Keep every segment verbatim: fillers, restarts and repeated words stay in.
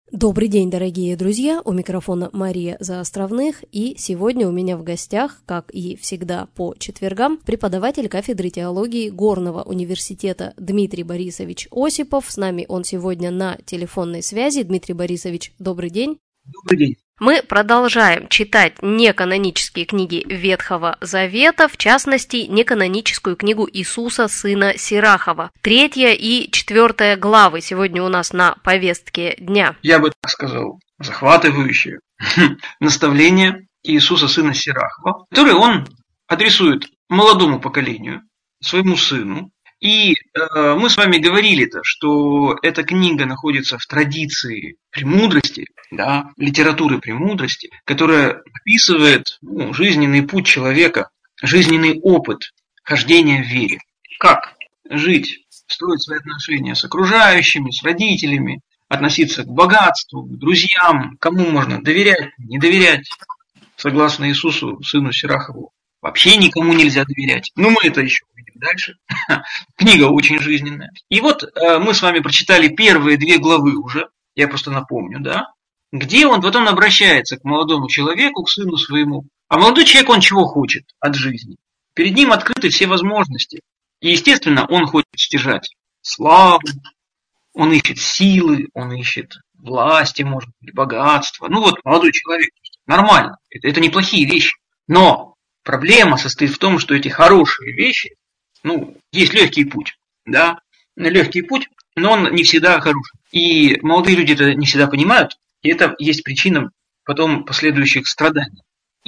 Добрый день, дорогие друзья, у микрофона Мария Заостровных, и сегодня у меня в гостях, как и всегда по четвергам, преподаватель кафедры теологии Горного университета Дмитрий Борисович Осипов. С нами он сегодня на телефонной связи. Дмитрий Борисович, добрый день. Добрый день. Мы продолжаем читать неканонические книги Ветхого Завета, в частности, неканоническую книгу Иисуса, сына Сирахова. Третья и четвертая главы сегодня у нас на повестке дня. Я бы так сказал, захватывающее наставление Иисуса, сына Сирахова, которое он адресует молодому поколению, своему сыну. И э, мы с вами говорили-то, что эта книга находится в традиции премудрости, да, литературы премудрости, которая описывает ну, жизненный путь человека, жизненный опыт хождения в вере. Как жить, строить свои отношения с окружающими, с родителями, относиться к богатству, к друзьям, кому можно доверять, не доверять. Согласно Иисусу, сыну Сирахову, вообще никому нельзя доверять. Ну, мы это еще увидим дальше. Книга очень жизненная. И вот э, мы с вами прочитали первые две главы уже, я просто напомню, да, где он потом обращается к молодому человеку, к сыну своему. А молодой человек, он чего хочет от жизни? Перед ним открыты все возможности. И, естественно, он хочет стяжать славу, он ищет силы, он ищет власти, может быть, богатства. Ну вот, молодой человек, нормально, это, это неплохие вещи. Но проблема состоит в том, что эти хорошие вещи, ну, есть легкий путь, да, легкий путь, но он не всегда хороший. И молодые люди это не всегда понимают, и это есть причина потом последующих страданий.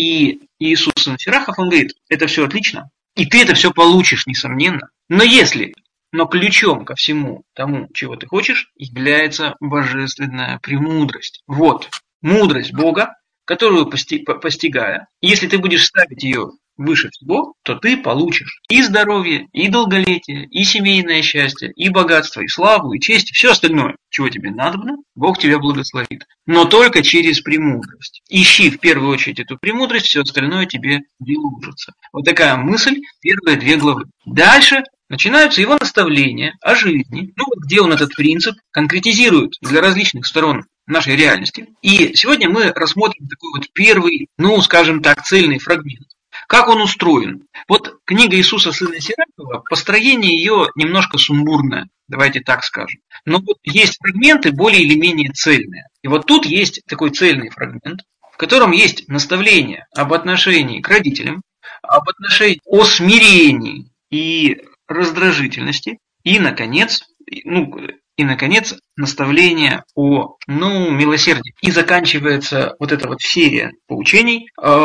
И Иисус, сын Сирахов, он говорит, это все отлично, и ты это все получишь, несомненно. Но если, но ключом ко всему тому, чего ты хочешь, является божественная премудрость. Вот, мудрость Бога, которую постигая, если ты будешь ставить ее выше всего, то ты получишь и здоровье, и долголетие, и семейное счастье, и богатство, и славу, и честь, и все остальное, чего тебе надобно, Бог тебя благословит. Но только через премудрость. Ищи в первую очередь эту премудрость, все остальное тебе приложится. Вот такая мысль, первые две главы. Дальше начинаются его наставления о жизни, ну вот где он этот принцип конкретизирует для различных сторон нашей реальности. И сегодня мы рассмотрим такой вот первый, ну скажем так, цельный фрагмент. Как он устроен? Вот книга Иисуса, сына Сирахова, построение ее немножко сумбурное, давайте так скажем. Но вот есть фрагменты более или менее цельные. И вот тут есть такой цельный фрагмент, в котором есть наставление об отношении к родителям, об отношении о смирении и раздражительности, и, наконец, ну, и, наконец, наставление о ну, милосердии. И заканчивается вот эта вот серия поучений, э,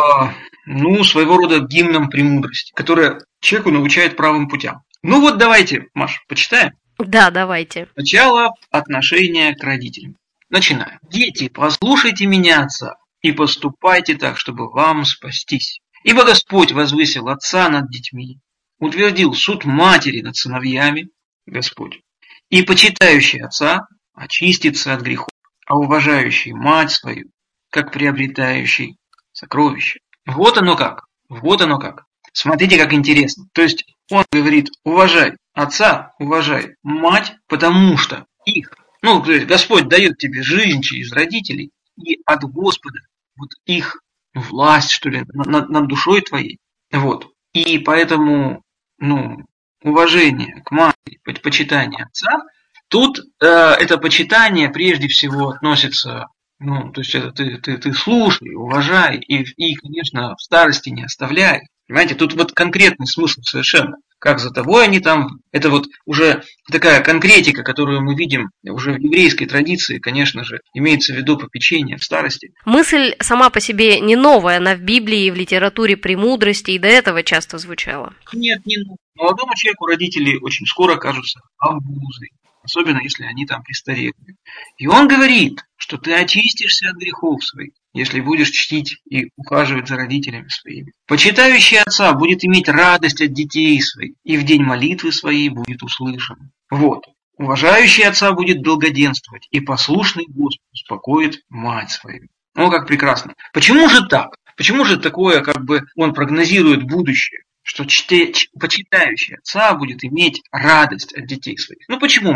ну, своего рода гимном премудрости, которая человеку научает правым путям. Ну вот давайте, Маш, почитаем. Да, давайте. Сначала отношение к родителям. Начинаем. Дети, послушайте меня, отца, и поступайте так, чтобы вам спастись. Ибо Господь возвысил отца над детьми, утвердил суд матери над сыновьями, Господь. И почитающий отца очистится от грехов, а уважающий мать свою, как приобретающий сокровище. Вот оно как. Вот оно как. Смотрите, как интересно. То есть он говорит, уважай отца, уважай мать, потому что их, ну, то есть Господь дает тебе жизнь через родителей, и от Господа вот их власть, что ли, над, над душой твоей. Вот. И поэтому, ну, уважение к матери, почитание отца, тут э, это почитание прежде всего относится, ну, то есть это ты, ты, ты слушай, уважай и, и, конечно, в старости не оставляй. Понимаете, тут вот конкретный смысл совершенно. Как за тобой они там, это вот уже такая конкретика, которую мы видим уже в еврейской традиции, конечно же, имеется в виду попечение в старости. Мысль сама по себе не новая, она в Библии, в литературе премудрости и до этого часто звучала. Нет, не новая. Молодому человеку родители очень скоро кажутся обузой, особенно если они там престарелые. И он говорит, что ты очистишься от грехов своих, если будешь чтить и ухаживать за родителями своими. Почитающий отца будет иметь радость от детей своих, и в день молитвы своей будет услышан. Вот. Уважающий отца будет долгоденствовать, и послушный Господу успокоит мать свою. О, как прекрасно. Почему же так? Почему же такое, как бы, он прогнозирует будущее? Что чте, почитающий отца будет иметь радость от детей своих. Ну почему, Маш?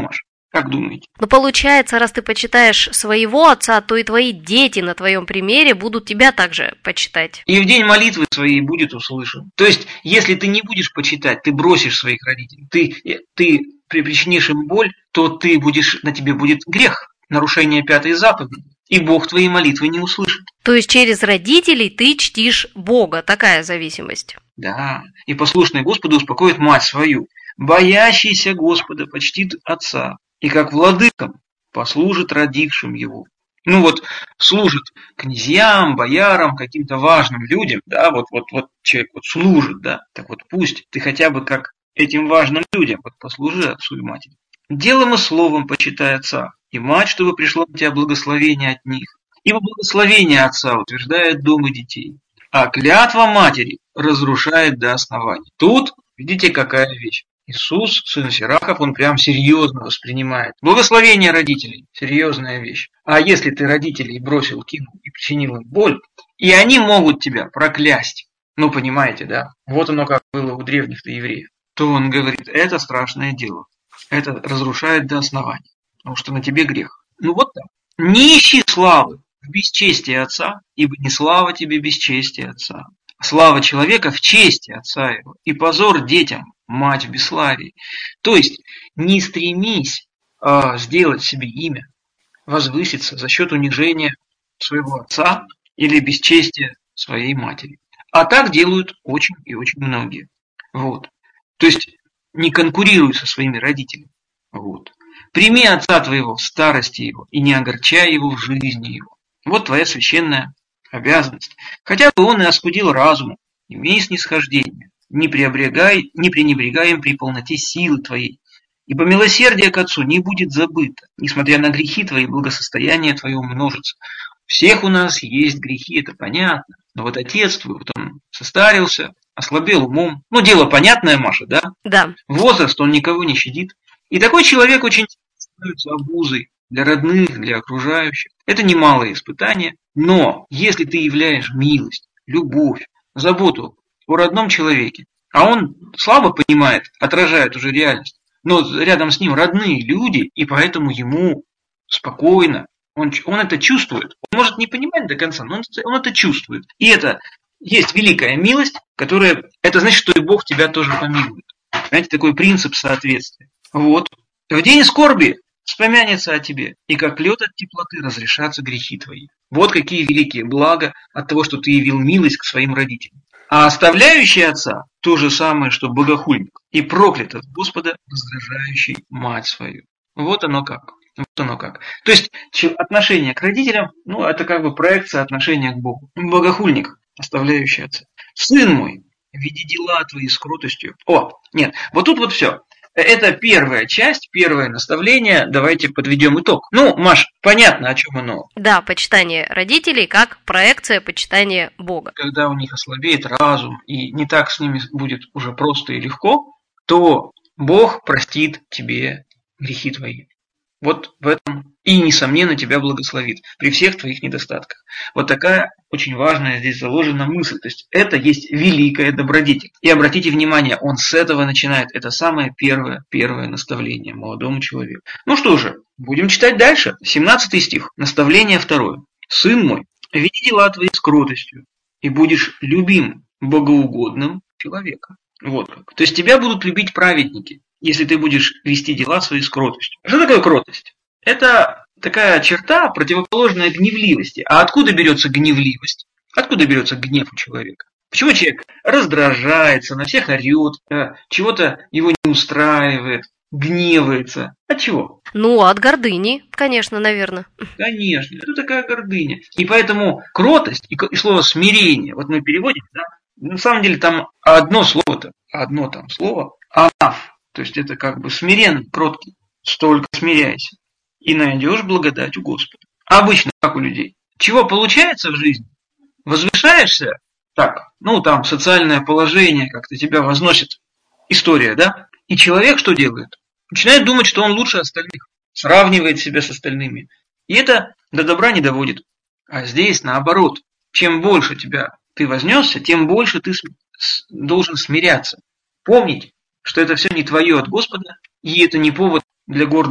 Как думаете? Но получается, раз ты почитаешь своего отца, то и твои дети на твоем примере будут тебя также почитать. И в день молитвы своей будет услышан. То есть, если ты не будешь почитать, ты бросишь своих родителей, ты, ты причинишь им боль, то ты будешь, на тебе будет грех, нарушение пятой заповеди. И Бог твои молитвы не услышит. То есть через родителей ты чтишь Бога, такая зависимость. Да, и послушный Господу успокоит мать свою. Боящийся Господа почтит отца, и как владыкам послужит родившим его. Ну вот, служит князьям, боярам, каким-то важным людям, да, вот, вот, вот человек вот служит, да, так вот пусть ты хотя бы как этим важным людям вот послужи отцу и матери. Делом и словом почитай отца, и мать, чтобы пришло на тебя благословение от них. Ибо благословение отца утверждает дом и детей, а клятва матери разрушает до основания. Тут, видите, какая вещь. Иисус, сын Сирахов, он прям серьезно воспринимает. Благословение родителей – серьезная вещь. А если ты родителей бросил, кинул и причинил им боль, и они могут тебя проклясть, ну понимаете, да? Вот оно как было у древних-то евреев. То он говорит, это страшное дело. Это разрушает до основания, потому что на тебе грех. Ну вот так. Не ищи славы в бесчестии отца, ибо не слава тебе бесчестие отца. Слава человека в чести отца его, и позор детям, мать в бесславии. То есть не стремись э, сделать себе имя, возвыситься за счет унижения своего отца или бесчестия своей матери. А так делают очень и очень многие. Вот. То есть не конкурируй со своими родителями. Вот. Прими отца твоего в старости его и не огорчай его в жизни его. Вот твоя священная обязанность. Хотя бы он и оскудил разуму, имей снисхождение, не пренебрегай, не пренебрегай им при полноте силы твоей. Ибо милосердие к отцу не будет забыто, несмотря на грехи твои, благосостояние твое умножится. У всех у нас есть грехи, это понятно. Но вот отец твой, вот он состарился, ослабел умом. Ну, дело понятное, Маша, да? Да. Возраст, он никого не щадит. И такой человек очень становится обузой для родных, для окружающих. Это немалое испытание. Но если ты являешь милость, любовь, заботу о родном человеке, а он слабо понимает, отражает уже реальность, но рядом с ним родные люди, и поэтому ему спокойно, он, он это чувствует. Он может не понимать до конца, но он, он это чувствует. И это есть великая милость, которая, это значит, что и Бог тебя тоже помилует. Понимаете, такой принцип соответствия. Вот. В день скорби вспомянется о тебе, и как лед от теплоты разрешатся грехи твои. Вот какие великие блага от того, что ты явил милость к своим родителям. А оставляющий отца то же самое, что богохульник, и проклят от Господа, раздражающий мать свою. Вот оно как. Вот оно как. То есть отношение к родителям, ну, это как бы проекция отношения к Богу. Богохульник, оставляющий отца. Сын мой, веди дела твои с кротостью. О, нет, вот тут вот все. Это первая часть, первое наставление. Давайте подведем итог. Ну, Маш, понятно, о чем оно. Да, почитание родителей как проекция почитания Бога. Когда у них ослабеет разум и не так с ними будет уже просто и легко, то Бог простит тебе грехи твои. Вот в этом и, несомненно, тебя благословит при всех твоих недостатках. Вот такая очень важная здесь заложена мысль. То есть это есть великая добродетель. И обратите внимание, он с этого начинает. Это самое первое, первое наставление молодому человеку. Ну что же, будем читать дальше. семнадцатый стих. Наставление второе. «Сын мой, веди дела твои с кротостью, и будешь любим богоугодным человеком». Вот как. То есть тебя будут любить праведники, если ты будешь вести дела свои с кротостью. Что такое кротость? Это такая черта, противоположная гневливости. А откуда берется гневливость? Откуда берется гнев у человека? Почему человек раздражается, на всех орет, чего-то его не устраивает, гневается? От чего? Ну, от гордыни, конечно, наверное. Конечно, это такая гордыня. И поэтому кротость и слово смирение, вот мы переводим, да, на самом деле там одно слово-то, одно там слово, «анав». То есть это как бы смиренный, кроткий. Столько смиряйся. И найдешь благодать у Господа. А обычно, как у людей. Чего получается в жизни? Возвышаешься, так, ну там социальное положение как-то тебя возносит. История, да? И человек что делает? Начинает думать, что он лучше остальных. Сравнивает себя с остальными. И это до добра не доводит. А здесь наоборот. Чем больше тебя ты вознесся, тем больше ты должен смиряться. Помнить, что это все не твое от Господа, и это не повод для гордости.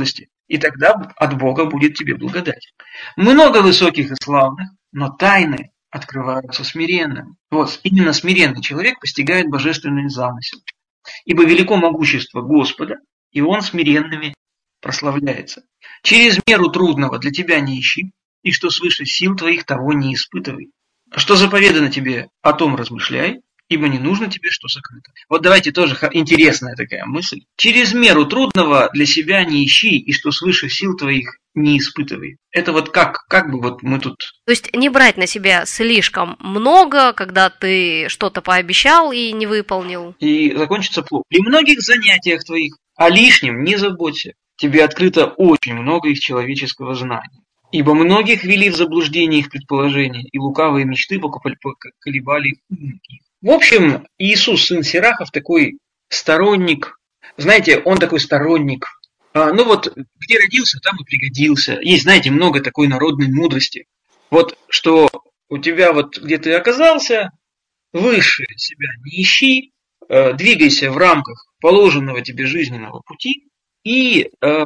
и тогда от Бога будет тебе благодать. Много высоких и славных, но тайны открываются смиренным. Вот именно смиренный человек постигает божественный замысел. Ибо велико могущество Господа, и Он смиренными прославляется. Через меру трудного для тебя не ищи, и что свыше сил твоих, того не испытывай. Что заповедано тебе, о том размышляй, ибо не нужно тебе, что сокрыто. Вот давайте тоже интересная такая мысль. Через меру трудного для себя не ищи, и что свыше сил твоих не испытывай. Это вот как, как бы вот мы тут... То есть не брать на себя слишком много, когда ты что-то пообещал и не выполнил. И закончится плохо. При многих занятиях твоих о лишнем не заботься. Тебе открыто очень много их человеческого знания. Ибо многих вели в заблуждение их предположения, и лукавые мечты поколебали их умники. В общем, Иисус, сын Сирахов, такой сторонник, знаете, он такой сторонник, а, ну вот, где родился, там и пригодился. Есть, знаете, много такой народной мудрости. Вот, что у тебя вот, где ты оказался, выше себя не ищи, э, двигайся в рамках положенного тебе жизненного пути, и, э,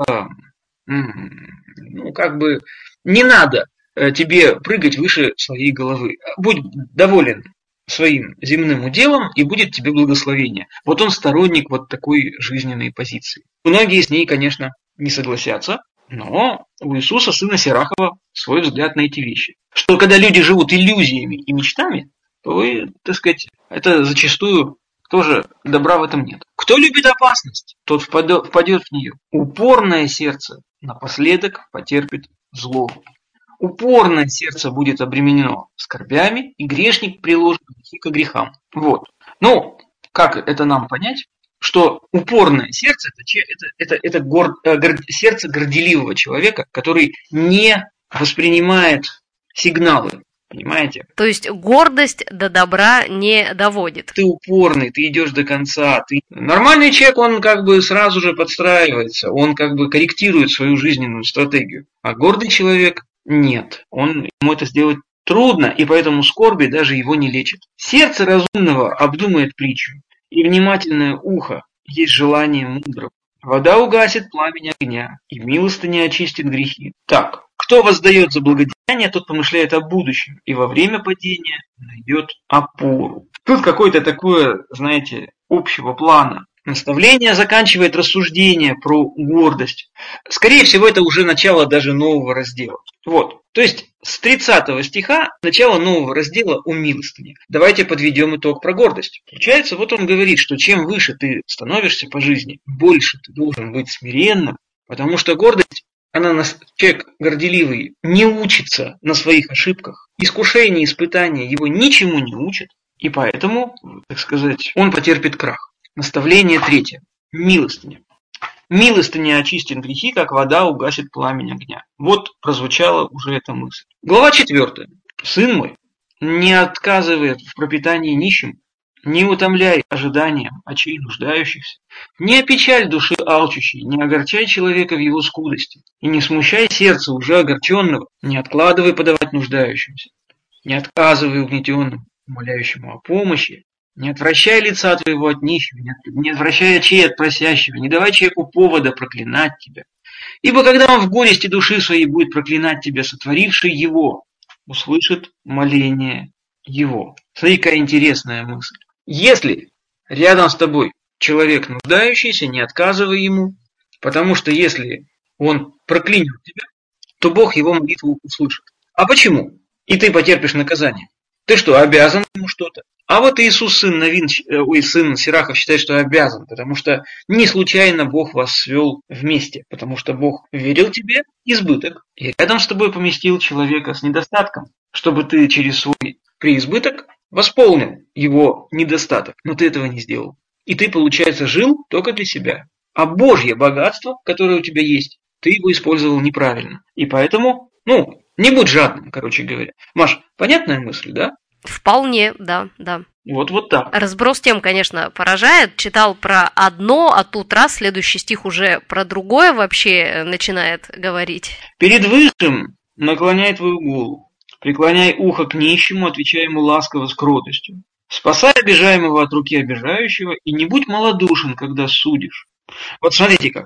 ну, как бы, не надо э, тебе прыгать выше своей головы. Будь доволен своим земным уделом, и будет тебе благословение. Вот он сторонник вот такой жизненной позиции. Многие с ней, конечно, не согласятся, но у Иисуса, сына Сирахова, свой взгляд на эти вещи. Что когда люди живут иллюзиями и мечтами, то, так сказать, это зачастую тоже добра в этом нет. Кто любит опасность, тот впадет в нее. Упорное сердце напоследок потерпит злобу. Упорное сердце будет обременено скорбями, и грешник приложит грехи к грехам. Вот. Ну, как это нам понять? Что упорное сердце – это, это, это гор, гор, сердце горделивого человека, который не воспринимает сигналы. Понимаете? То есть гордость до добра не доводит. Ты упорный, ты идешь до конца. Ты... Нормальный человек, он как бы сразу же подстраивается, он как бы корректирует свою жизненную стратегию. А гордый человек нет, он, ему это сделать трудно, и поэтому скорби даже его не лечит. Сердце разумного обдумает притчу, и внимательное ухо есть желание мудрого. Вода угасит пламень огня, и милостыня очистит грехи. Так, кто воздает за благодеяние, тот помышляет о будущем, и во время падения найдет опору. Тут какое-то такое, знаете, общего плана. Наставление заканчивает рассуждение про гордость. Скорее всего, это уже начало даже нового раздела. Вот. То есть с тридцатого стиха начало нового раздела о милостыне. Давайте подведем итог про гордость. Получается, вот он говорит, что чем выше ты становишься по жизни, больше ты должен быть смиренным, потому что гордость, она, человек горделивый, не учится на своих ошибках. Искушение, испытания его ничему не учат, и поэтому, так сказать, он потерпит крах. Наставление третье. Милостыня. Милостыня очистит грехи, как вода угасит пламень огня. Вот прозвучала уже эта мысль. Глава четвертая. Сын мой, не отказывай в пропитании нищим, не утомляй ожиданием очей нуждающихся, не опечаль души алчущей, не огорчай человека в его скудости, и не смущай сердца уже огорченного, не откладывай подавать нуждающимся, не отказывай угнетенным, умоляющему о помощи, не отвращай лица твоего от нищего, не отвращай очей от просящего, не давай человеку повода проклинать тебя. Ибо когда он в горести души своей будет проклинать тебя, сотворивший его, услышит моление его. Смотри, какая интересная мысль. Если рядом с тобой человек нуждающийся, не отказывай ему, потому что если он проклянет тебя, то Бог его молитву услышит. А почему? И ты потерпишь наказание. Ты что, обязан ему что-то? А вот Иисус, сын Навин, ой, сын Сирахов, считает, что обязан, потому что не случайно Бог вас свел вместе, потому что Бог верил тебе избыток, и рядом с тобой поместил человека с недостатком, чтобы ты через свой преизбыток восполнил его недостаток, но ты этого не сделал. И ты, получается, жил только для себя. А Божье богатство, которое у тебя есть, ты его использовал неправильно. И поэтому, ну, не будь жадным, короче говоря. Маш, понятная мысль, да? Вполне, да, да. Вот, вот так. Разброс тем, конечно, поражает. Читал про одно, а тут раз, следующий стих уже про другое вообще начинает говорить. Перед Высшим наклоняй твою голову, преклоняй ухо к нищему, отвечай ему ласково с кротостью. Спасай обижаемого от руки обижающего, и не будь малодушен, когда судишь. Вот смотрите как.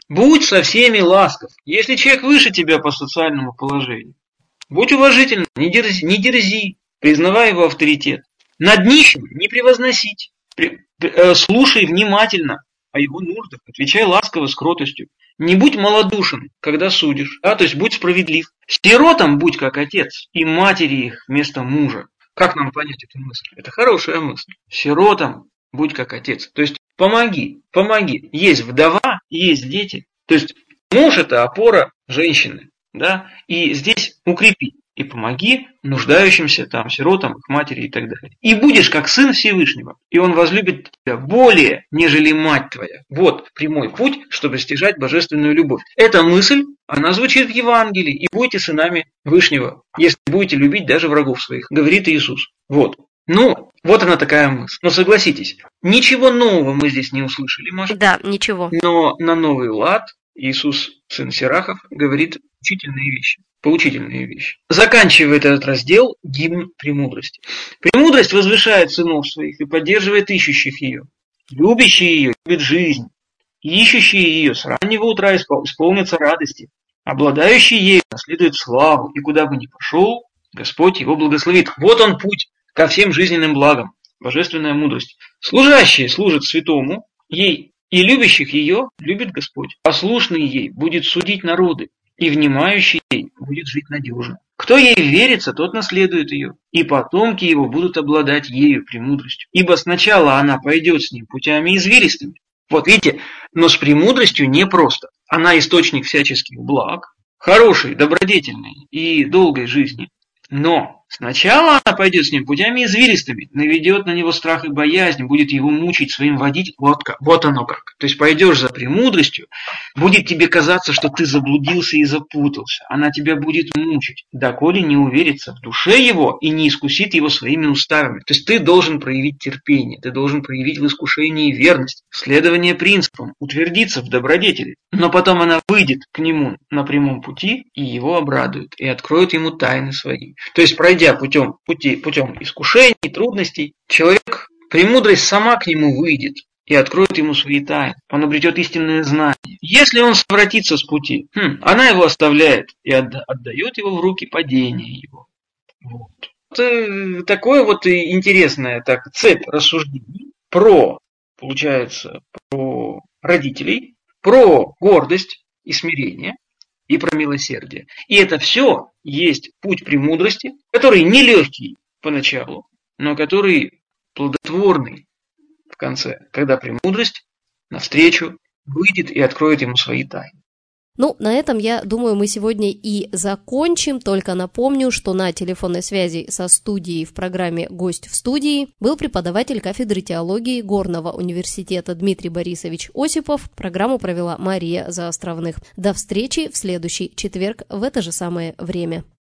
Будь со всеми ласков. Если человек выше тебя по социальному положению, будь уважительным, не дерзи, не дерзи, признавай его авторитет. Над нищим не превозносить. При, э, слушай внимательно о его нуждах, отвечай ласково с кротостью. Не будь малодушен, когда судишь, а, то есть будь справедлив. Сиротам будь как отец, и матери их вместо мужа. Как нам понять эту мысль? Это хорошая мысль. Сиротам будь как отец. То есть помоги, помоги. Есть вдова, есть дети. То есть муж – это опора женщины. Да? И здесь укрепи. И помоги нуждающимся, там, сиротам, их матери и так далее. И будешь как сын Всевышнего, и он возлюбит тебя более, нежели мать твоя. Вот прямой путь, чтобы стяжать божественную любовь. Эта мысль, она звучит в Евангелии. И будете сынами Вышнего, если будете любить даже врагов своих, говорит Иисус. Вот. Ну, вот она такая мысль. Но согласитесь, ничего нового мы здесь не услышали, Маша. Да, ничего. Но на новый лад Иисус, сын Сирахов, говорит учительные вещи, поучительные вещи. Заканчивает этот раздел гимн премудрости. Премудрость возвышает сынов своих и поддерживает ищущих ее. Любящие ее любят жизнь. Ищущие ее с раннего утра исполнятся радости. Обладающий ею наследует славу, и куда бы ни пошел, Господь его благословит. Вот он путь ко всем жизненным благам. Божественная мудрость. Служащие служат святому, ей и любящих ее любит Господь. Послушный ей будет судить народы, и внимающий ей будет жить надежно. Кто ей верится, тот наследует ее, и потомки его будут обладать ею премудростью. Ибо сначала она пойдет с ним путями извилистыми. Вот видите, но с премудростью непросто. Она источник всяческих благ, хорошей, добродетельной и долгой жизни. Но сначала она пойдет с ним путями извилистыми, наведет на него страх и боязнь, будет его мучить своим водителем. Вот, как, вот оно как. То есть пойдешь за премудростью, будет тебе казаться, что ты заблудился и запутался. Она тебя будет мучить, доколе не уверится в душе его и не искусит его своими уставами. То есть ты должен проявить терпение, ты должен проявить в искушении верность, следование принципам, утвердиться в добродетели. Но потом она выйдет к нему на прямом пути и его обрадует, и откроет ему тайны свои. То есть, пройдя путем, пути, путем искушений, трудностей, человек, премудрость сама к нему выйдет и откроет ему свои тайны. Он обретет истинное знание. Если он совратится с пути, хм, она его оставляет и отда- отдает его в руки падения его. Вот. Это такое вот интересное так, цепь рассуждений про, получается, про родителей, про гордость и смирение, и про милосердие. И это все есть путь премудрости, который нелегкий поначалу, но который плодотворный в конце, когда премудрость навстречу выйдет и откроет ему свои тайны. Ну, на этом, я думаю, мы сегодня и закончим. Только напомню, что на телефонной связи со студией в программе «Гость в студии» был преподаватель кафедры теологии Горного университета Дмитрий Борисович Осипов. Программу провела Мария Заостровных. До встречи в следующий четверг в это же самое время.